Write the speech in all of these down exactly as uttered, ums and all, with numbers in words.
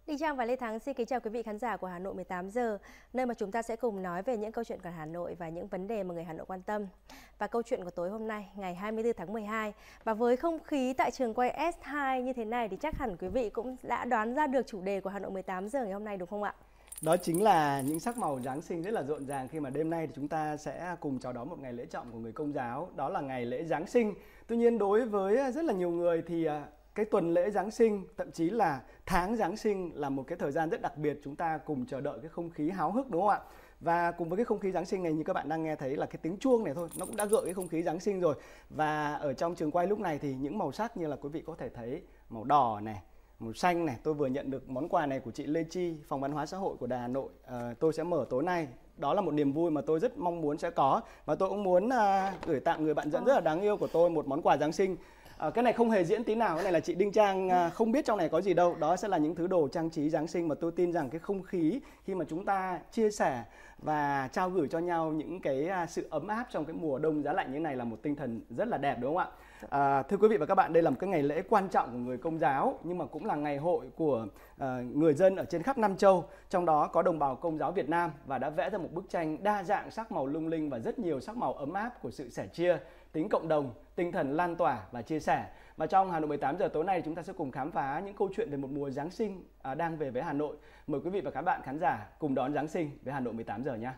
Đình Trang và Lê Thắng xin kính chào quý vị khán giả của Hà Nội mười tám giờ, nơi mà chúng ta sẽ cùng nói về những câu chuyện của Hà Nội và những vấn đề mà người Hà Nội quan tâm. Và câu chuyện của tối hôm nay, ngày hai mươi tư tháng mười hai, và với không khí tại trường quay ét hai như thế này thì chắc hẳn quý vị cũng đã đoán ra được chủ đề của Hà Nội mười tám giờ ngày hôm nay đúng không ạ? Đó chính là những sắc màu Giáng sinh rất là rộn ràng khi mà đêm nay thì chúng ta sẽ cùng chào đón một ngày lễ trọng của người Công giáo, đó là ngày lễ Giáng sinh. Tuy nhiên đối với rất là nhiều người thì cái tuần lễ Giáng sinh, thậm chí là tháng Giáng sinh là một cái thời gian rất đặc biệt, chúng ta cùng chờ đợi cái không khí háo hức, đúng không ạ? Và cùng với cái không khí Giáng sinh này, như các bạn đang nghe thấy là cái tiếng chuông này thôi, nó cũng đã gợi cái không khí Giáng sinh rồi. Và ở trong trường quay lúc này thì những màu sắc như là quý vị có thể thấy màu đỏ này, màu xanh này, tôi vừa nhận được món quà này của chị Lê Chi, Phòng Văn hóa Xã hội của Đà Hà Nội. À, tôi sẽ mở tối nay. Đó là một niềm vui mà tôi rất mong muốn sẽ có. Và tôi cũng muốn à, gửi tặng người bạn dẫn rất là đáng yêu của tôi một món quà Giáng sinh. À, cái này không hề diễn tí nào, cái này là chị Đinh Trang à, không biết trong này có gì đâu. Đó sẽ là những thứ đồ trang trí Giáng sinh mà tôi tin rằng cái không khí khi mà chúng ta chia sẻ và trao gửi cho nhau những cái à, sự ấm áp trong cái mùa đông giá lạnh như này là một tinh thần rất là đẹp, đúng không ạ? À, thưa quý vị và các bạn, đây là một cái ngày lễ quan trọng của người Công giáo, nhưng mà cũng là ngày hội của uh, người dân ở trên khắp Nam Châu, trong đó có đồng bào Công giáo Việt Nam, và đã vẽ ra một bức tranh đa dạng sắc màu lung linh và rất nhiều sắc màu ấm áp của sự sẻ chia, tính cộng đồng, tinh thần lan tỏa và chia sẻ. Và trong Hà Nội mười tám giờ tối nay chúng ta sẽ cùng khám phá những câu chuyện về một mùa Giáng sinh uh, đang về với Hà Nội. Mời quý vị và các bạn khán giả cùng đón Giáng sinh với Hà Nội mười tám giờ nhé.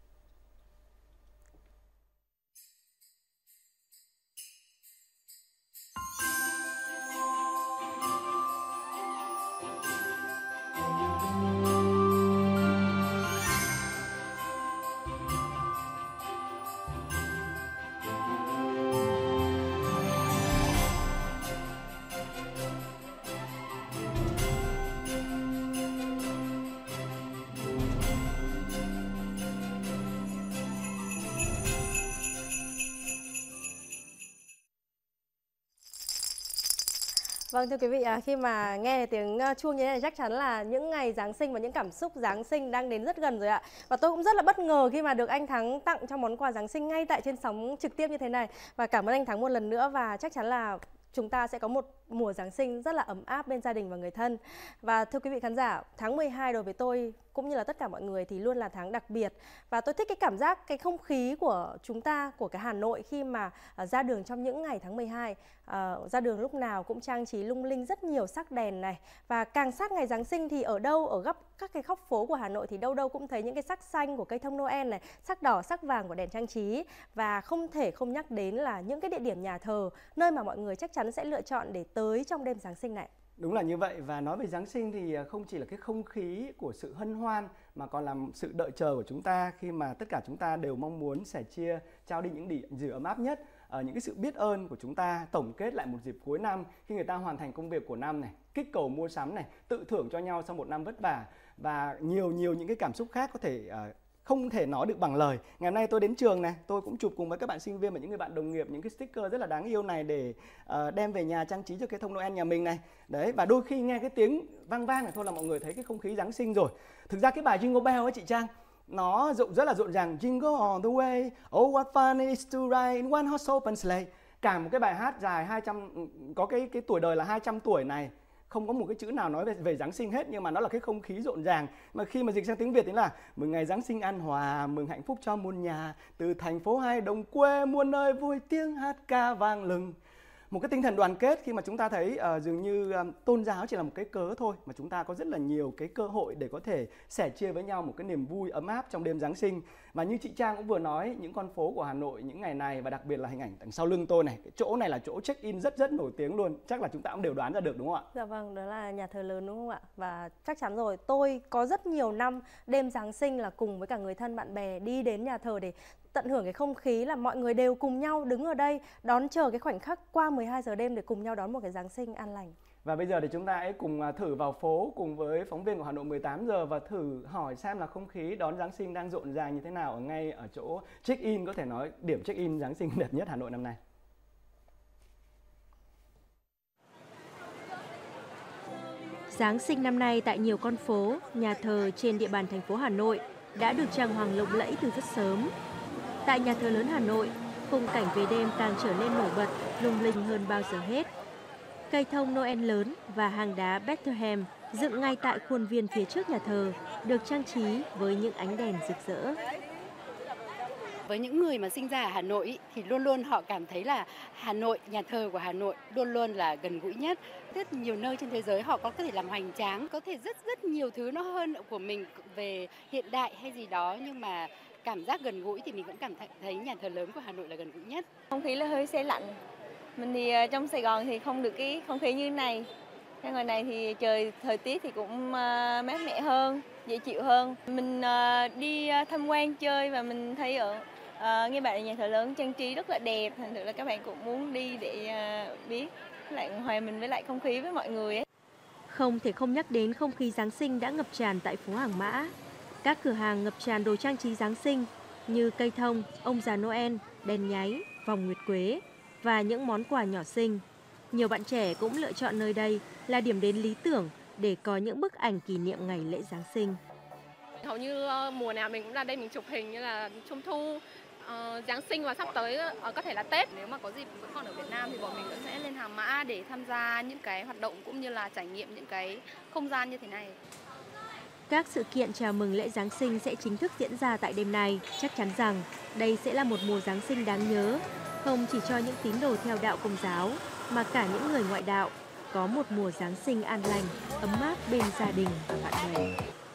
Vâng, thưa quý vị, khi mà nghe tiếng chuông như thế này chắc chắn là những ngày Giáng sinh và những cảm xúc Giáng sinh đang đến rất gần rồi ạ. Và tôi cũng rất là bất ngờ khi mà được anh Thắng tặng cho món quà Giáng sinh ngay tại trên sóng trực tiếp như thế này. Và cảm ơn anh Thắng một lần nữa, và chắc chắn là chúng ta sẽ có một mùa Giáng sinh rất là ấm áp bên gia đình và người thân. Và thưa quý vị khán giả, tháng mười hai đối với tôi cũng như là tất cả mọi người thì luôn là tháng đặc biệt. Và tôi thích cái cảm giác, cái không khí của chúng ta, của cái Hà Nội khi mà uh, ra đường trong những ngày tháng mười hai. Uh, ra đường lúc nào cũng trang trí lung linh rất nhiều sắc đèn này. Và càng sát ngày Giáng sinh thì ở đâu, ở góc các cái góc phố của Hà Nội thì đâu đâu cũng thấy những cái sắc xanh của cây thông Noel này, sắc đỏ, sắc vàng của đèn trang trí. Và không thể không nhắc đến là những cái địa điểm nhà thờ, nơi mà mọi người chắc chắn sẽ lựa chọn để tới trong đêm Giáng sinh này. Đúng là như vậy, và nói về Giáng sinh thì không chỉ là cái không khí của sự hân hoan mà còn là sự đợi chờ của chúng ta, khi mà tất cả chúng ta đều mong muốn sẻ chia, trao đi những điều ấm áp nhất, ở những cái sự biết ơn của chúng ta, tổng kết lại một dịp cuối năm khi người ta hoàn thành công việc của năm này, kích cầu mua sắm này, tự thưởng cho nhau sau một năm vất vả, và nhiều nhiều những cái cảm xúc khác có thể uh, không thể nói được bằng lời. Ngày hôm nay tôi đến trường này, tôi cũng chụp cùng với các bạn sinh viên và những người bạn đồng nghiệp những cái sticker rất là đáng yêu này để uh, đem về nhà trang trí cho cái thông Noel nhà mình này. Đấy, và đôi khi nghe cái tiếng vang vang này thôi là mọi người thấy cái không khí Giáng sinh rồi. Thực ra cái bài Jingle Bell ấy chị Trang, nó rộn rất là rộn ràng. Jingle all the way, oh what fun it is to ride in one horse open sleigh. Cả một cái bài hát dài hai trăm, có cái cái tuổi đời là hai trăm tuổi này, không có một cái chữ nào nói về, về Giáng sinh hết, nhưng mà nó là cái không khí rộn ràng. Mà khi mà dịch sang tiếng Việt thì là mừng ngày Giáng sinh an hòa, mừng hạnh phúc cho muôn nhà, từ thành phố hay đồng quê muôn nơi vui tiếng hát ca vang lừng. Một cái tinh thần đoàn kết khi mà chúng ta thấy uh, dường như um, tôn giáo chỉ là một cái cớ thôi, mà chúng ta có rất là nhiều cái cơ hội để có thể sẻ chia với nhau một cái niềm vui ấm áp trong đêm Giáng sinh. Và như chị Trang cũng vừa nói, những con phố của Hà Nội những ngày này, và đặc biệt là hình ảnh đằng sau lưng tôi này, cái chỗ này là chỗ check in rất rất nổi tiếng luôn, chắc là chúng ta cũng đều đoán ra được đúng không ạ? Dạ vâng, đó là nhà thờ lớn đúng không ạ? Và chắc chắn rồi, tôi có rất nhiều năm đêm Giáng sinh là cùng với cả người thân bạn bè đi đến nhà thờ để tận hưởng cái không khí là mọi người đều cùng nhau đứng ở đây đón chờ cái khoảnh khắc qua mười hai giờ đêm để cùng nhau đón một cái Giáng sinh an lành. Và bây giờ thì chúng ta hãy cùng thử vào phố cùng với phóng viên của Hà Nội mười tám giờ và thử hỏi xem là không khí đón Giáng sinh đang rộn ràng như thế nào ở ngay ở chỗ check-in, có thể nói điểm check-in Giáng sinh đẹp nhất Hà Nội năm nay. Giáng sinh năm nay tại nhiều con phố, nhà thờ trên địa bàn thành phố Hà Nội đã được trang hoàng lộng lẫy từ rất sớm. Tại nhà thờ lớn Hà Nội, khung cảnh về đêm càng trở nên nổi bật, lung linh hơn bao giờ hết. Cây thông Noel lớn và hang đá Bethlehem dựng ngay tại khuôn viên phía trước nhà thờ, được trang trí với những ánh đèn rực rỡ. Với những người mà sinh ra ở Hà Nội ý, thì luôn luôn họ cảm thấy là Hà Nội, nhà thờ của Hà Nội luôn luôn là gần gũi nhất. Rất nhiều nơi trên thế giới họ có thể làm hoành tráng, có thể rất rất nhiều thứ nó hơn của mình về hiện đại hay gì đó, nhưng mà cảm giác gần gũi thì mình vẫn cảm thấy nhà thờ lớn của Hà Nội là gần gũi nhất. Không khí là hơi se lạnh. Mình thì trong Sài Gòn thì không được cái không khí như này. Ở ngoài này thì trời thời tiết thì cũng mát mẻ hơn, dễ chịu hơn. Mình đi tham quan chơi và mình thấy ở À, nghe bạn ở nhà thờ lớn trang trí rất là đẹp, thành thử là các bạn cũng muốn đi để à, biết lại hòa mình với lại không khí với mọi người ấy. Không thể không nhắc đến không khí Giáng sinh đã ngập tràn tại phố Hàng Mã. Các cửa hàng ngập tràn đồ trang trí Giáng sinh như cây thông, ông già Noel, đèn nháy, vòng nguyệt quế và những món quà nhỏ xinh. Nhiều bạn trẻ cũng lựa chọn nơi đây là điểm đến lý tưởng để có những bức ảnh kỷ niệm ngày lễ Giáng sinh. Hầu như mùa nào mình cũng ra đây mình chụp hình, như là Trung thu, Uh, Giáng sinh và sắp tới uh, có thể là Tết. Nếu mà có dịp vẫn còn ở Việt Nam thì bọn mình cũng sẽ lên Hàng Mã để tham gia những cái hoạt động cũng như là trải nghiệm những cái không gian như thế này. Các sự kiện chào mừng lễ Giáng sinh sẽ chính thức diễn ra tại đêm nay. Chắc chắn rằng đây sẽ là một mùa Giáng sinh đáng nhớ, không chỉ cho những tín đồ theo đạo Công giáo mà cả những người ngoại đạo có một mùa Giáng sinh an lành, ấm áp bên gia đình và bạn bè.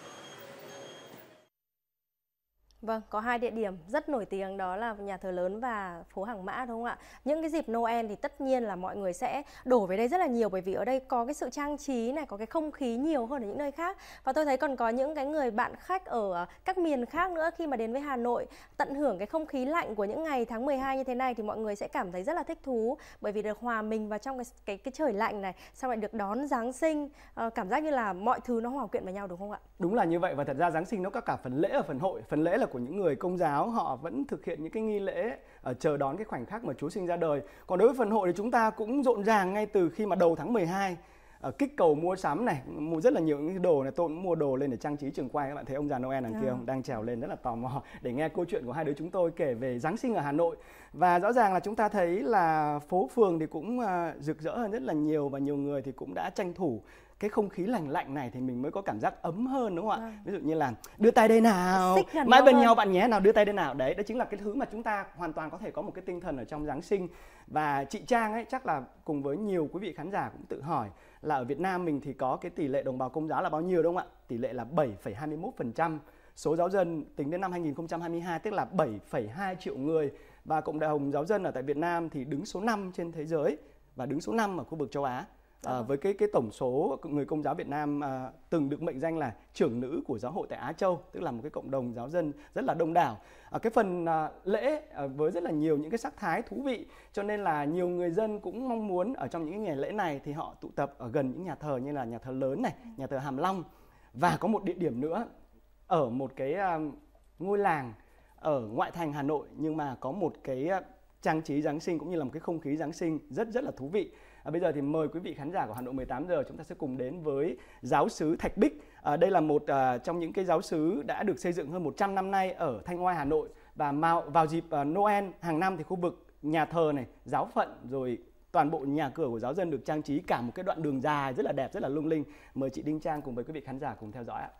Vâng, có hai địa điểm rất nổi tiếng, đó là nhà thờ lớn và phố Hàng Mã, đúng không ạ? Những cái dịp Noel thì tất nhiên là mọi người sẽ đổ về đây rất là nhiều, bởi vì ở đây có cái sự trang trí này, có cái không khí nhiều hơn ở những nơi khác. Và tôi thấy còn có những cái người bạn khách ở các miền khác nữa, khi mà đến với Hà Nội tận hưởng cái không khí lạnh của những ngày tháng mười hai như thế này thì mọi người sẽ cảm thấy rất là thích thú, bởi vì được hòa mình vào trong cái cái, cái trời lạnh này, xong lại được đón Giáng sinh, à, cảm giác như là mọi thứ nó hòa quyện vào nhau, đúng không ạ? Đúng là như vậy, và thật ra Giáng sinh nó có cả phần lễ và phần hội. Phần lễ là của những người Công giáo, họ vẫn thực hiện những cái nghi lễ uh, chờ đón cái khoảnh khắc mà Chúa sinh ra đời. Còn đối với phần hội thì chúng ta cũng rộn ràng ngay từ khi mà đầu tháng mười hai, uh, kích cầu mua sắm này, mua rất là nhiều những đồ này. Tôi cũng mua đồ lên để trang trí trường quay. Các bạn thấy ông già Noel đằng kia không? Đang trèo lên, rất là tò mò để nghe câu chuyện của hai đứa chúng tôi kể về Giáng sinh ở Hà Nội. Và rõ ràng là chúng ta thấy là phố phường thì cũng uh, rực rỡ hơn rất là nhiều, và nhiều người thì cũng đã tranh thủ cái không khí lạnh lạnh này thì mình mới có cảm giác ấm hơn, đúng không ạ? À. Ví dụ như là đưa tay đây nào, mãi bên hơn. nhau bạn nhé, nào đưa tay đây nào. Đấy, đó chính là cái thứ mà chúng ta hoàn toàn có thể có một cái tinh thần ở trong Giáng sinh. Và chị Trang ấy chắc là cùng với nhiều quý vị khán giả cũng tự hỏi là ở Việt Nam mình thì có cái tỷ lệ đồng bào Công giáo là bao nhiêu, đúng không ạ? Tỷ lệ là bảy phẩy hai mươi mốt phần trăm số giáo dân tính đến năm hai nghìn không trăm hai mươi hai, tức là bảy phẩy hai triệu người. Và cộng đồng giáo dân ở tại Việt Nam thì đứng số năm trên thế giới và đứng số năm ở khu vực châu Á. À, với cái cái tổng số người Công giáo Việt Nam à, từng được mệnh danh là trưởng nữ của giáo hội tại Á Châu, tức là một cái cộng đồng giáo dân rất là đông đảo. À, cái phần à, lễ à, với rất là nhiều những cái sắc thái thú vị, cho nên là nhiều người dân cũng mong muốn ở trong những ngày lễ này thì họ tụ tập ở gần những nhà thờ như là nhà thờ lớn này, nhà thờ Hàm Long, và có một địa điểm nữa ở một cái à, ngôi làng ở ngoại thành Hà Nội, nhưng mà có một cái à, trang trí Giáng sinh cũng như là một cái không khí Giáng sinh rất rất là thú vị. À, bây giờ thì mời quý vị khán giả của Hà Nội mười tám giờ, chúng ta sẽ cùng đến với giáo xứ Thạch Bích. À, đây là một à, trong những cái giáo xứ đã được xây dựng hơn một trăm năm nay ở Thanh Oai, Hà Nội. Và vào, vào dịp à, Noel hàng năm thì khu vực nhà thờ này, giáo phận, rồi toàn bộ nhà cửa của giáo dân được trang trí cả một cái đoạn đường dài rất là đẹp, rất là lung linh. Mời chị Đinh Trang cùng với quý vị khán giả cùng theo dõi ạ.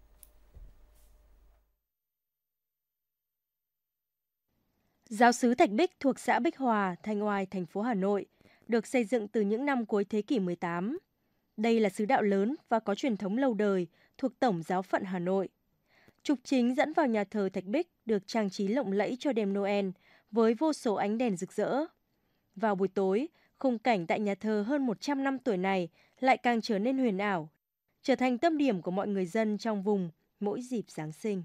Giáo xứ Thạch Bích thuộc xã Bích Hòa, Thanh Oai, thành phố Hà Nội, được xây dựng từ những năm cuối thế kỷ mười tám. Đây là xứ đạo lớn và có truyền thống lâu đời thuộc Tổng giáo phận Hà Nội. Trục chính dẫn vào nhà thờ Thạch Bích được trang trí lộng lẫy cho đêm Noel với vô số ánh đèn rực rỡ. Vào buổi tối, khung cảnh tại nhà thờ hơn một trăm năm tuổi này lại càng trở nên huyền ảo, trở thành tâm điểm của mọi người dân trong vùng mỗi dịp Giáng sinh.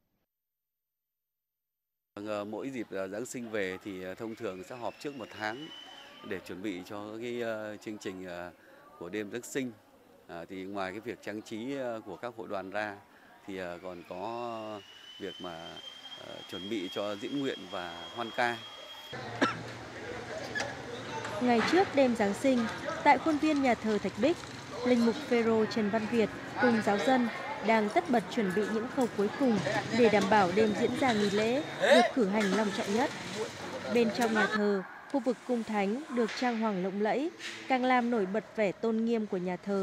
Mỗi dịp Giáng sinh về thì thông thường sẽ họp trước một tháng để chuẩn bị cho cái uh, chương trình uh, của đêm Giáng sinh. À, thì ngoài cái việc trang trí uh, của các hội đoàn ra thì uh, còn có việc mà uh, chuẩn bị cho diễn nguyện và hoan ca. Ngày trước đêm Giáng sinh, tại khuôn viên nhà thờ Thạch Bích, linh mục Phêrô Trần Văn Việt cùng giáo dân đang tất bật chuẩn bị những khâu cuối cùng để đảm bảo đêm diễn ra nghi lễ được cử hành long trọng nhất. Bên trong nhà thờ, khu vực cung thánh được trang hoàng lộng lẫy, càng làm nổi bật vẻ tôn nghiêm của nhà thờ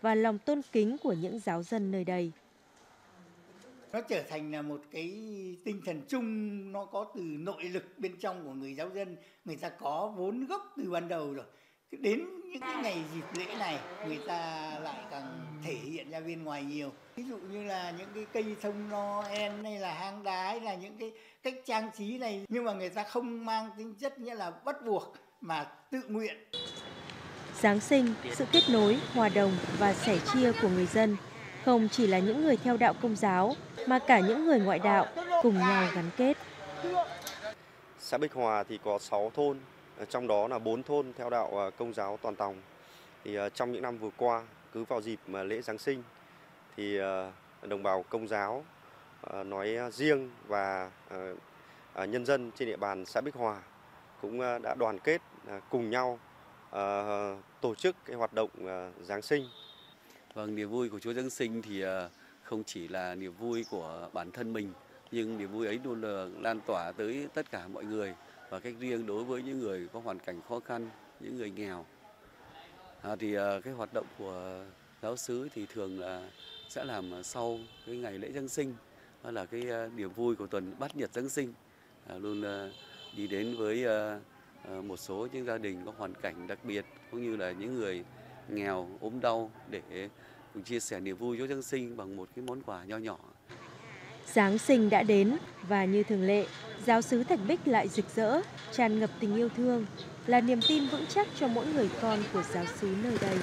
và lòng tôn kính của những giáo dân nơi đây. Nó trở thành là một cái tinh thần chung, nó có từ nội lực bên trong của người giáo dân, người ta có vốn gốc từ ban đầu rồi. Đến những cái ngày dịp lễ này người ta lại càng thể hiện ra bên ngoài nhiều. Ví dụ như là những cái cây thông Noel hay là hang đá hay là những cái cách trang trí này, nhưng mà người ta không mang tính chất nghĩa là bắt buộc mà tự nguyện. Giáng sinh, sự kết nối, hòa đồng và sẻ chia của người dân không chỉ là những người theo đạo Công giáo mà cả những người ngoại đạo cùng nhau gắn kết. Xã Bích Hòa thì có sáu thôn, trong đó là bốn thôn theo đạo Công giáo toàn tòng. Thì trong những năm vừa qua, cứ vào dịp lễ Giáng sinh thì đồng bào Công giáo nói riêng và nhân dân trên địa bàn xã Bích Hòa cũng đã đoàn kết cùng nhau tổ chức cái hoạt động Giáng sinh. Vâng, niềm vui của Chúa Giáng sinh thì không chỉ là niềm vui của bản thân mình, nhưng niềm vui ấy luôn là lan tỏa tới tất cả mọi người, và cách riêng đối với những người có hoàn cảnh khó khăn, những người nghèo. À, thì cái hoạt động của giáo xứ thì thường là sẽ làm sau cái ngày lễ Giáng sinh, đó là cái niềm vui của tuần bát nhật Giáng sinh, à, luôn đi đến với một số những gia đình có hoàn cảnh đặc biệt cũng như là những người nghèo ốm đau để cùng chia sẻ niềm vui Chúa Giáng sinh bằng một cái món quà nho nhỏ. Giáng sinh đã đến và như thường lệ, giáo xứ Thạch Bích lại rực rỡ, tràn ngập tình yêu thương, là niềm tin vững chắc cho mỗi người con của giáo xứ nơi đây.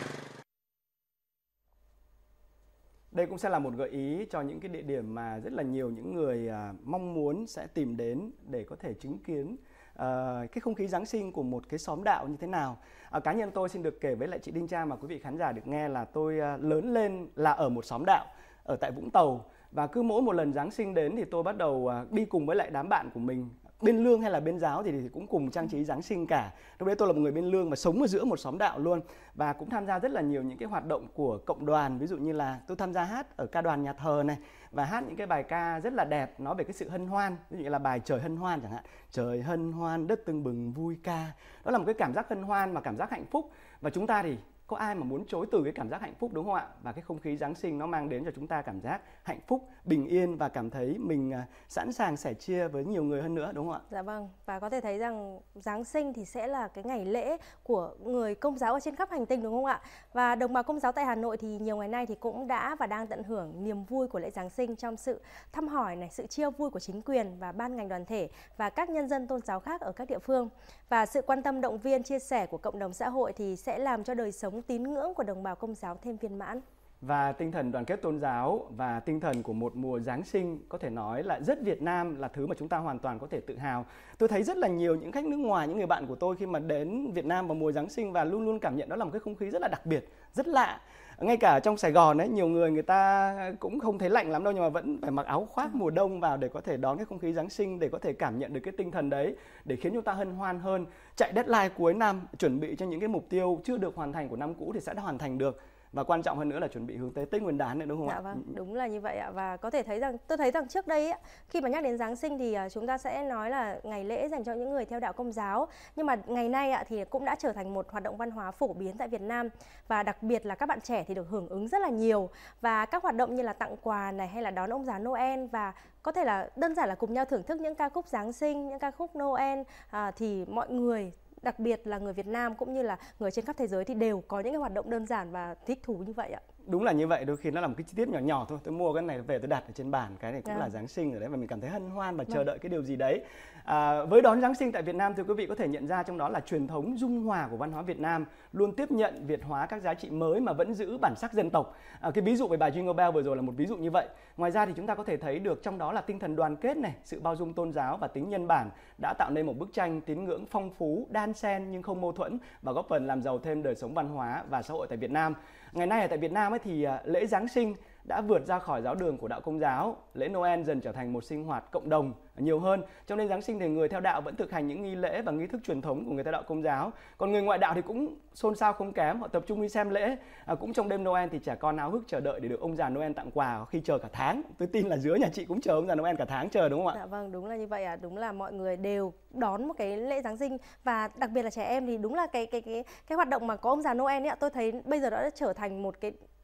Đây cũng sẽ là một gợi ý cho những cái địa điểm mà rất là nhiều những người mong muốn sẽ tìm đến để có thể chứng kiến uh, cái không khí Giáng sinh của một cái xóm đạo như thế nào. Uh, cá nhân tôi xin được kể với lại chị Đinh Trang và quý vị khán giả được nghe là tôi uh, lớn lên là ở một xóm đạo ở tại Vũng Tàu, và cứ mỗi một lần Giáng sinh đến thì tôi bắt đầu uh, đi cùng với lại đám bạn của mình. Bên lương hay là bên giáo thì cũng cùng trang trí Giáng sinh cả. Lúc đấy tôi là một người bên lương và sống ở giữa một xóm đạo luôn, và cũng tham gia rất là nhiều những cái hoạt động của cộng đoàn. Ví dụ như là tôi tham gia hát ở ca đoàn nhà thờ này, và hát những cái bài ca rất là đẹp nói về cái sự hân hoan. Ví dụ như là bài Trời Hân Hoan chẳng hạn. Trời hân hoan đất tưng bừng vui ca. Đó là một cái cảm giác hân hoan mà cảm giác hạnh phúc, và chúng ta thì có ai mà muốn chối từ cái cảm giác hạnh phúc, đúng không ạ? Và cái không khí Giáng sinh nó mang đến cho chúng ta cảm giác hạnh phúc, bình yên và cảm thấy mình sẵn sàng sẻ chia với nhiều người hơn nữa, đúng không ạ? Dạ vâng, và có thể thấy rằng Giáng sinh thì sẽ là cái ngày lễ của người Công giáo ở trên khắp hành tinh, đúng không ạ? Và đồng bào Công giáo tại Hà Nội thì nhiều ngày nay thì cũng đã và đang tận hưởng niềm vui của lễ Giáng sinh trong sự thăm hỏi này, sự chia vui của chính quyền và ban ngành đoàn thể và các nhân dân tôn giáo khác ở các địa phương. Và sự quan tâm động viên chia sẻ của cộng đồng xã hội thì sẽ làm cho đời sống tín ngưỡng của đồng bào Công giáo thêm viên mãn. Và tinh thần đoàn kết tôn giáo và tinh thần của một mùa Giáng sinh có thể nói là rất Việt Nam, là thứ mà chúng ta hoàn toàn có thể tự hào. Tôi thấy rất là nhiều những khách nước ngoài, những người bạn của tôi khi mà đến Việt Nam vào mùa Giáng sinh và luôn luôn cảm nhận đó là một cái không khí rất là đặc biệt, rất lạ. Ngay cả trong Sài Gòn ấy, nhiều người người ta cũng không thấy lạnh lắm đâu, nhưng mà vẫn phải mặc áo khoác mùa đông vào để có thể đón cái không khí Giáng sinh, để có thể cảm nhận được cái tinh thần đấy, để khiến chúng ta hân hoan hơn. Chạy deadline cuối năm, chuẩn bị cho những cái mục tiêu chưa được hoàn thành của năm cũ thì sẽ đã hoàn thành được. Và quan trọng hơn nữa là chuẩn bị hướng tới Tết Nguyên đán nữa, đúng không dạ ạ? Vâng, đúng là như vậy ạ. Và có thể thấy rằng, tôi thấy rằng trước đây ấy, khi mà nhắc đến Giáng sinh thì chúng ta sẽ nói là ngày lễ dành cho những người theo đạo Công giáo. Nhưng mà ngày nay ạ, thì cũng đã trở thành một hoạt động văn hóa phổ biến tại Việt Nam. Và đặc biệt là các bạn trẻ thì được hưởng ứng rất là nhiều. Và các hoạt động như là tặng quà này, hay là đón ông già Noel, và có thể là đơn giản là cùng nhau thưởng thức những ca khúc Giáng sinh, những ca khúc Noel, à, thì mọi người, đặc biệt là người Việt Nam cũng như là người trên khắp thế giới thì đều có những cái hoạt động đơn giản và thích thú như vậy ạ. Đúng là như vậy, đôi khi nó là một cái chi tiết nhỏ nhỏ thôi. Tôi mua cái này về tôi đặt ở trên bàn, cái này cũng yeah. là Giáng sinh rồi đấy, và mình cảm thấy hân hoan và chờ đợi cái điều gì đấy. À, với đón Giáng sinh tại Việt Nam thì quý vị có thể nhận ra trong đó là truyền thống dung hòa của văn hóa Việt Nam, luôn tiếp nhận Việt hóa các giá trị mới mà vẫn giữ bản sắc dân tộc. À, cái ví dụ về bài Jingle Bell vừa rồi là một ví dụ như vậy. Ngoài ra thì chúng ta có thể thấy được trong đó là tinh thần đoàn kết này, sự bao dung tôn giáo và tính nhân bản đã tạo nên một bức tranh tín ngưỡng phong phú, đan xen nhưng không mâu thuẫn, và góp phần làm giàu thêm đời sống văn hóa và xã hội tại Việt Nam. Ngày nay ở tại Việt Nam ấy thì lễ Giáng sinh đã vượt ra khỏi giáo đường của đạo Công giáo. Lễ Noel dần trở thành một sinh hoạt cộng đồng nhiều hơn. Cho nên Giáng sinh thì người theo đạo vẫn thực hành những nghi lễ và nghi thức truyền thống của người theo đạo Công giáo. Còn người ngoại đạo thì cũng xôn xao không kém, họ tập trung đi xem lễ. À, cũng trong đêm Noel thì trẻ con háo hức chờ đợi để được ông già Noel tặng quà, khi chờ cả tháng. Tôi tin là dưới nhà chị cũng chờ ông già Noel cả tháng chờ, đúng không ạ? Dạ vâng, đúng là như vậy ạ. À. Đúng là mọi người đều đón một cái lễ Giáng sinh, và đặc biệt là trẻ em thì đúng là cái cái cái cái hoạt động mà có ông già Noel ấy ạ, tôi thấy bây giờ đã trở thành một cái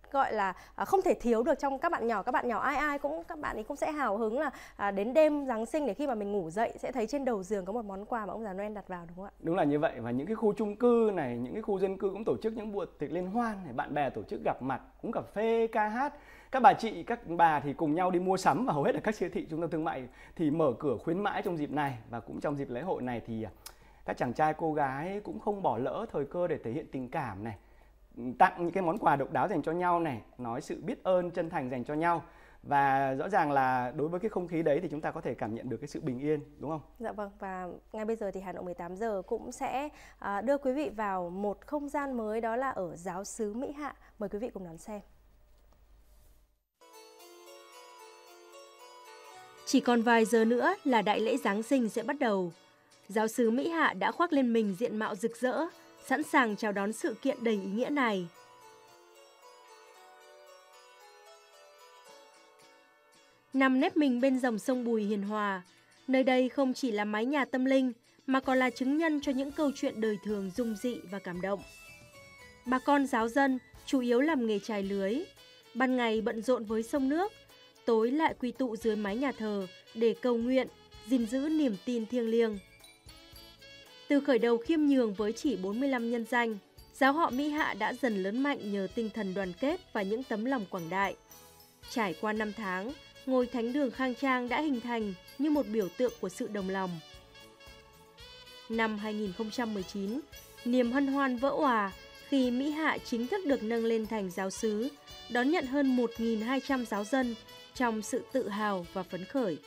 gọi là à, không thể thiếu được trong các bạn nhỏ. Các bạn nhỏ ai ai cũng các bạn ấy cũng sẽ hào hứng là à, đến đêm Giáng sinh để khi mà mình ngủ dậy sẽ thấy trên đầu giường có một món quà mà ông già Noel đặt vào, đúng không ạ? Đúng là như vậy. Và những cái khu chung cư này, những cái khu dân cư cũng tổ chức những buổi tiệc liên hoan này, bạn bè tổ chức gặp mặt, uống cà phê, ca hát. Các bà chị, các bà thì cùng nhau đi mua sắm, và hầu hết là các siêu thị, trung tâm thương mại thì mở cửa khuyến mãi trong dịp này. Và cũng trong dịp lễ hội này thì các chàng trai cô gái cũng không bỏ lỡ thời cơ để thể hiện tình cảm này, tặng những cái món quà độc đáo dành cho nhau này, nói sự biết ơn chân thành dành cho nhau. Và rõ ràng là đối với cái không khí đấy thì chúng ta có thể cảm nhận được cái sự bình yên, đúng không? Dạ vâng, và ngay bây giờ thì Hà Nội mười tám giờ cũng sẽ à, đưa quý vị vào một không gian mới, đó là ở giáo xứ Mỹ Hạ. Mời quý vị cùng đón xem. Chỉ còn vài giờ nữa là đại lễ Giáng sinh sẽ bắt đầu. Giáo xứ Mỹ Hạ đã khoác lên mình diện mạo rực rỡ, sẵn sàng chào đón sự kiện đầy ý nghĩa này. Nằm nép mình bên dòng sông Bùi hiền hòa, nơi đây không chỉ là mái nhà tâm linh mà còn là chứng nhân cho những câu chuyện đời thường dung dị và cảm động. Bà con giáo dân chủ yếu làm nghề chài lưới, ban ngày bận rộn với sông nước, tối lại quy tụ dưới mái nhà thờ để cầu nguyện, gìn giữ niềm tin thiêng liêng. Từ khởi đầu khiêm nhường với chỉ bốn mươi lăm nhân danh, giáo họ Mỹ Hạ đã dần lớn mạnh nhờ tinh thần đoàn kết và những tấm lòng quảng đại. Trải qua năm tháng, ngôi thánh đường khang trang đã hình thành như một biểu tượng của sự đồng lòng. Năm hai nghìn không trăm mười chín, niềm hân hoan vỡ òa khi Mỹ Hạ chính thức được nâng lên thành giáo xứ, đón nhận hơn một nghìn hai trăm giáo dân trong sự tự hào và phấn khởi.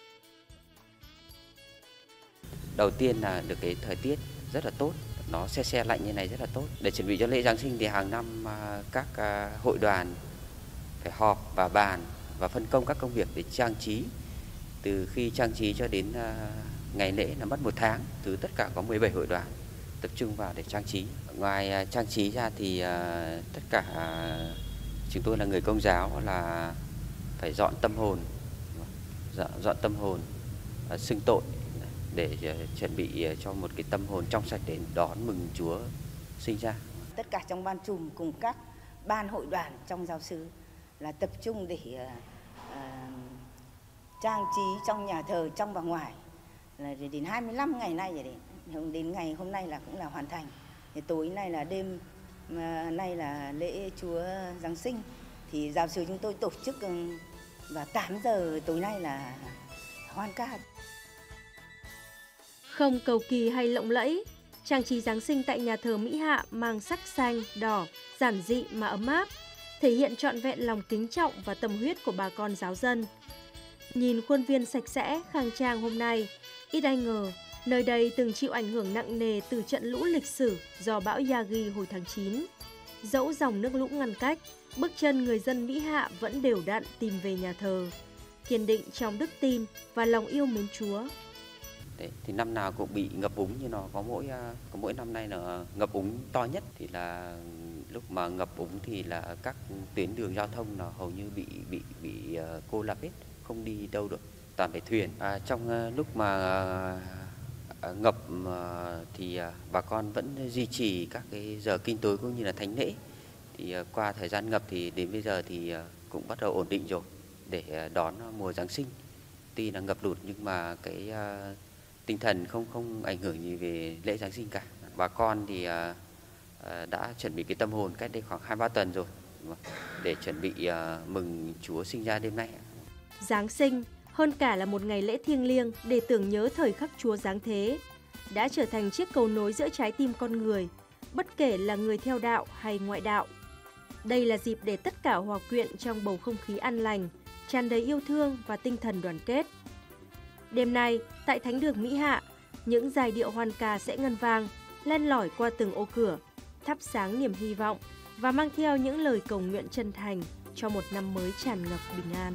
Đầu tiên là được cái thời tiết rất là tốt, nó se se lạnh như này rất là tốt. Để chuẩn bị cho lễ Giáng sinh thì hàng năm các hội đoàn phải họp và bàn và phân công các công việc để trang trí. Từ khi trang trí cho đến ngày lễ là mất một tháng, từ tất cả có mười bảy hội đoàn tập trung vào để trang trí. Ngoài trang trí ra thì tất cả chúng tôi là người Công giáo là phải dọn tâm hồn, dọn, dọn tâm hồn, xưng tội để chuẩn bị cho một cái tâm hồn trong sạch để đón mừng Chúa sinh ra. Tất cả trong ban chùm cùng các ban hội đoàn trong giáo xứ là tập trung để uh, trang trí trong nhà thờ trong và ngoài, là đến hai mươi lăm ngày nay rồi đấy. Đến ngày hôm nay là cũng là hoàn thành. Thì tối nay là đêm uh, nay là lễ Chúa Giáng sinh, thì giáo xứ chúng tôi tổ chức vào tám giờ tối nay là hoan ca. Không cầu kỳ hay lộng lẫy, trang trí Giáng sinh tại nhà thờ Mỹ Hạ mang sắc xanh, đỏ, giản dị mà ấm áp, thể hiện trọn vẹn lòng kính trọng và tâm huyết của bà con giáo dân. Nhìn khuôn viên sạch sẽ, khang trang hôm nay, ít ai ngờ nơi đây từng chịu ảnh hưởng nặng nề từ trận lũ lịch sử do bão Yagi hồi tháng chín. Dẫu dòng nước lũ ngăn cách, bước chân người dân Mỹ Hạ vẫn đều đặn tìm về nhà thờ, kiên định trong đức tin và lòng yêu mến Chúa. Đấy, thì năm nào cũng bị ngập úng, nhưng nó có mỗi có mỗi năm nay là ngập úng to nhất, thì là lúc mà ngập úng thì là các tuyến đường giao thông là hầu như bị bị bị uh, cô lập hết, không đi đâu được, toàn phải thuyền. À, trong uh, lúc mà uh, ngập uh, thì uh, bà con vẫn duy trì các cái giờ kinh tối cũng như là thánh lễ. Thì uh, qua thời gian ngập thì đến bây giờ thì uh, cũng bắt đầu ổn định rồi để uh, đón mùa Giáng sinh. Tuy là ngập lụt nhưng mà cái uh, tinh thần không không ảnh hưởng gì về lễ Giáng sinh cả. Bà con thì uh, uh, đã chuẩn bị cái tâm hồn cách đây khoảng hai ba tuần rồi để chuẩn bị uh, mừng Chúa sinh ra đêm nay. Giáng sinh hơn cả là một ngày lễ thiêng liêng để tưởng nhớ thời khắc Chúa giáng thế, đã trở thành chiếc cầu nối giữa trái tim con người, bất kể là người theo đạo hay ngoại đạo. Đây là dịp để tất cả hòa quyện trong bầu không khí an lành, tràn đầy yêu thương và tinh thần đoàn kết. Đêm nay, tại Thánh đường Mỹ Hạ, những giai điệu hoan ca sẽ ngân vang, len lỏi qua từng ô cửa, thắp sáng niềm hy vọng và mang theo những lời cầu nguyện chân thành cho một năm mới tràn ngập bình an.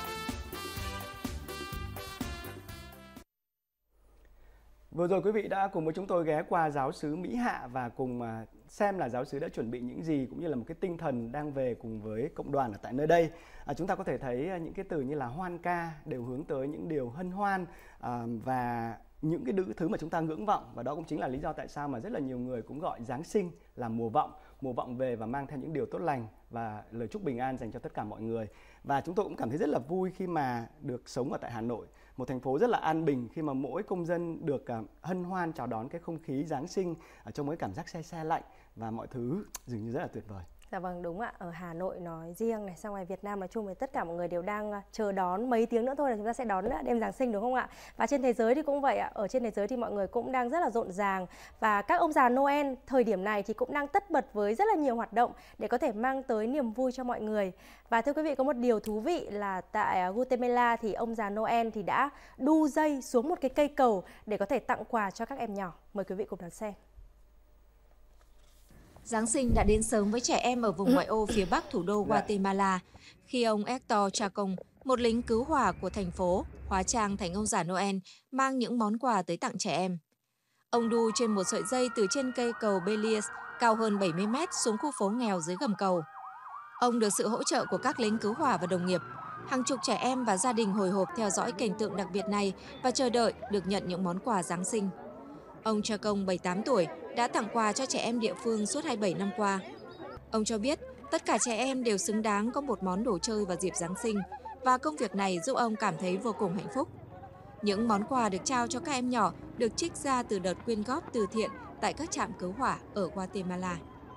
Vừa rồi quý vị đã cùng với chúng tôi ghé qua giáo xứ Mỹ Hạ và cùng xem là giáo xứ đã chuẩn bị những gì, cũng như là một cái tinh thần đang về cùng với cộng đoàn ở tại nơi đây. À, chúng ta có thể thấy những cái từ như là hoan ca đều hướng tới những điều hân hoan à, và những cái thứ mà chúng ta ngưỡng vọng, và đó cũng chính là lý do tại sao mà rất là nhiều người cũng gọi Giáng sinh là mùa vọng. mùa vọng về và mang theo những điều tốt lành và lời chúc bình an dành cho tất cả mọi người. Và chúng tôi cũng cảm thấy rất là vui khi mà được sống ở tại Hà Nội, một thành phố rất là an bình, khi mà mỗi công dân được hân hoan chào đón cái không khí Giáng sinh ở trong cái cảm giác se se lạnh và mọi thứ dường như rất là tuyệt vời. Dạ vâng, đúng ạ. Ở Hà Nội nói riêng này, sang ngoài Việt Nam nói chung thì tất cả mọi người đều đang chờ đón mấy tiếng nữa thôi là chúng ta sẽ đón đêm Giáng sinh, đúng không ạ? Và trên thế giới thì cũng vậy ạ. Ở trên thế giới thì mọi người cũng đang rất là rộn ràng, và các ông già Noel thời điểm này thì cũng đang tất bật với rất là nhiều hoạt động để có thể mang tới niềm vui cho mọi người. Và thưa quý vị, có một điều thú vị là tại Guatemala thì ông già Noel thì đã đu dây xuống một cái cây cầu để có thể tặng quà cho các em nhỏ. Mời quý vị cùng đón xem. Giáng sinh đã đến sớm với trẻ em ở vùng ngoại ô phía bắc thủ đô Guatemala, khi ông Hector Chacon, một lính cứu hỏa của thành phố, hóa trang thành ông già Noel, mang những món quà tới tặng trẻ em. Ông đu trên một sợi dây từ trên cây cầu Belize cao hơn bảy mươi mét xuống khu phố nghèo dưới gầm cầu. Ông được sự hỗ trợ của các lính cứu hỏa và đồng nghiệp. Hàng chục trẻ em và gia đình hồi hộp theo dõi cảnh tượng đặc biệt này và chờ đợi được nhận những món quà Giáng sinh. Ông Chacon, bảy mươi tám tuổi, đã tặng quà cho trẻ em địa phương suốt hai mươi bảy năm qua. Ông cho biết tất cả trẻ em đều xứng đáng có một món đồ chơi vào dịp Giáng sinh, và công việc này giúp ông cảm thấy vô cùng hạnh phúc. Những món quà được trao cho các em nhỏ được trích ra từ đợt quyên góp từ thiện tại các trạm cứu hỏa ở Guatemala.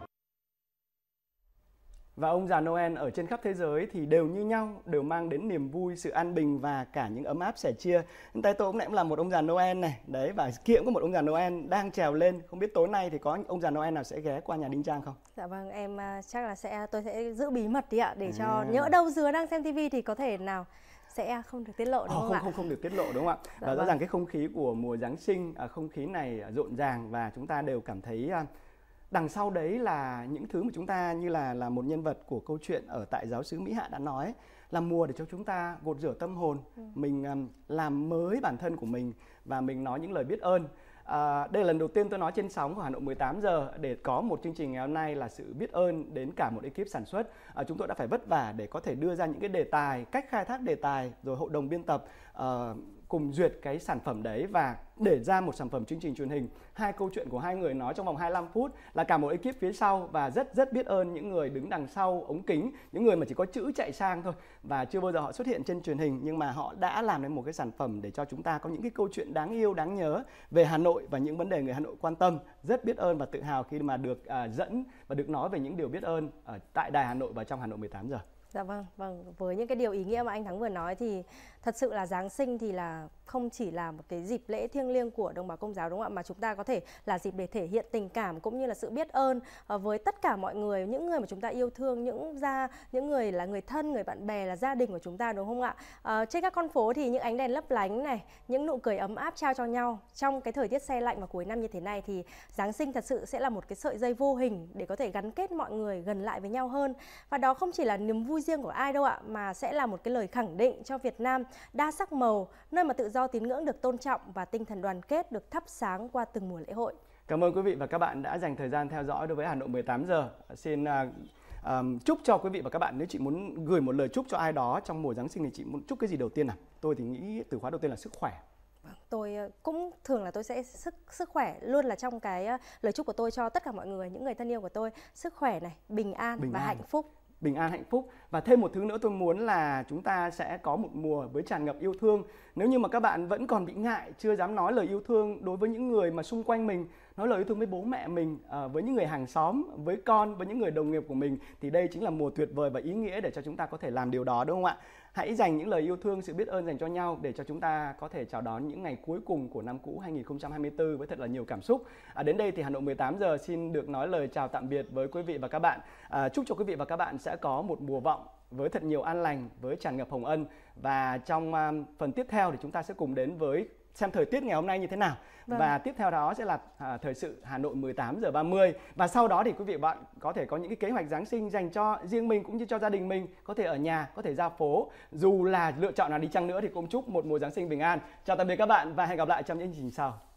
Và ông già Noel ở trên khắp thế giới thì đều như nhau, đều mang đến niềm vui, sự an bình và cả những ấm áp sẻ chia. Tay tôi cũng lại cũng là một ông già Noel này, đấy, và kia cũng có một ông già Noel đang trèo lên. Không biết tối nay thì có ông già Noel nào sẽ ghé qua nhà Đinh Trang không? Dạ vâng, em chắc là sẽ tôi sẽ giữ bí mật đi ạ, để cho à. nhỡ đâu Dứa đang xem tivi thì có thể nào sẽ không được tiết lộ, đúng oh, không, không, ạ? Không không được tiết lộ, đúng không ạ? Dạ, và rõ vâng. ràng cái không khí của mùa Giáng sinh, không khí này rộn ràng và chúng ta đều cảm thấy đằng sau đấy là những thứ mà chúng ta như là là một nhân vật của câu chuyện ở tại giáo xứ Mỹ Hạ đã nói, là mùa để cho chúng ta gột rửa tâm hồn, ừ. mình um, làm mới bản thân của mình và mình nói những lời biết ơn. À, đây là lần đầu tiên tôi nói trên sóng của Hà Nội mười tám giờ để có một chương trình ngày hôm nay là sự biết ơn đến cả một ekip sản xuất. À, chúng tôi đã phải vất vả để có thể đưa ra những cái đề tài, cách khai thác đề tài, rồi hội đồng biên tập uh, cùng duyệt cái sản phẩm đấy và để ra một sản phẩm chương trình truyền hình. Hai câu chuyện của hai người nói trong vòng hai mươi lăm phút là cả một ekip phía sau, và rất rất biết ơn những người đứng đằng sau ống kính, những người mà chỉ có chữ chạy sang thôi và chưa bao giờ họ xuất hiện trên truyền hình, nhưng mà họ đã làm nên một cái sản phẩm để cho chúng ta có những cái câu chuyện đáng yêu, đáng nhớ về Hà Nội và những vấn đề người Hà Nội quan tâm. Rất biết ơn và tự hào khi mà được uh, dẫn và được nói về những điều biết ơn ở tại Đài Hà Nội và trong Hà Nội mười tám giờ. Dạ vâng, vâng, với những cái điều ý nghĩa mà anh Thắng vừa nói thì thật sự là Giáng sinh thì là không chỉ là một cái dịp lễ thiêng liêng của đồng bào Công giáo, đúng không ạ, mà chúng ta có thể là dịp để thể hiện tình cảm cũng như là sự biết ơn với tất cả mọi người, những người mà chúng ta yêu thương, những gia những người là người thân, người bạn bè, là gia đình của chúng ta, đúng không ạ? À, trên các con phố thì những ánh đèn lấp lánh này, những nụ cười ấm áp trao cho nhau trong cái thời tiết se lạnh vào cuối năm như thế này thì Giáng sinh thật sự sẽ là một cái sợi dây vô hình để có thể gắn kết mọi người gần lại với nhau hơn. Và đó không chỉ là niềm vui riêng của ai đâu ạ, mà sẽ là một cái lời khẳng định cho Việt Nam đa sắc màu, nơi mà tự do tín ngưỡng được tôn trọng và tinh thần đoàn kết được thắp sáng qua từng mùa lễ hội. Cảm ơn quý vị và các bạn đã dành thời gian theo dõi đối với Hà Nội mười tám giờ. Xin uh, um, chúc cho quý vị và các bạn, nếu chị muốn gửi một lời chúc cho ai đó trong mùa Giáng sinh thì chị muốn chúc cái gì đầu tiên nào? Tôi thì nghĩ từ khóa đầu tiên là sức khỏe. Tôi cũng thường là tôi sẽ sức sức khỏe luôn là trong cái lời chúc của tôi cho tất cả mọi người, những người thân yêu của tôi, sức khỏe này, bình an bình và an. hạnh phúc. Bình an, hạnh phúc. Và thêm một thứ nữa tôi muốn là chúng ta sẽ có một mùa với tràn ngập yêu thương. Nếu như mà các bạn vẫn còn bị ngại, chưa dám nói lời yêu thương đối với những người mà xung quanh mình, nói lời yêu thương với bố mẹ mình, với những người hàng xóm, với con, với những người đồng nghiệp của mình, thì đây chính là mùa tuyệt vời và ý nghĩa để cho chúng ta có thể làm điều đó, đúng không ạ? Hãy dành những lời yêu thương, sự biết ơn dành cho nhau để cho chúng ta có thể chào đón những ngày cuối cùng của năm cũ hai nghìn không trăm hai mươi tư với thật là nhiều cảm xúc. À, đến đây thì Hà Nội mười tám giờ xin được nói lời chào tạm biệt với quý vị và các bạn. À, chúc cho quý vị và các bạn sẽ có một mùa vọng với thật nhiều an lành, với tràn ngập hồng ân. Và trong um, phần tiếp theo thì chúng ta sẽ cùng đến với xem thời tiết ngày hôm nay như thế nào. Vâng. Và tiếp theo đó sẽ là à, thời sự Hà Nội mười tám giờ ba mươi. Và sau đó thì quý vị và bạn có thể có những cái kế hoạch Giáng sinh dành cho riêng mình cũng như cho gia đình mình, có thể ở nhà, có thể ra phố. Dù là lựa chọn nào đi chăng nữa thì cũng chúc một mùa Giáng sinh bình an. Chào tạm biệt các bạn và hẹn gặp lại trong những chương trình sau.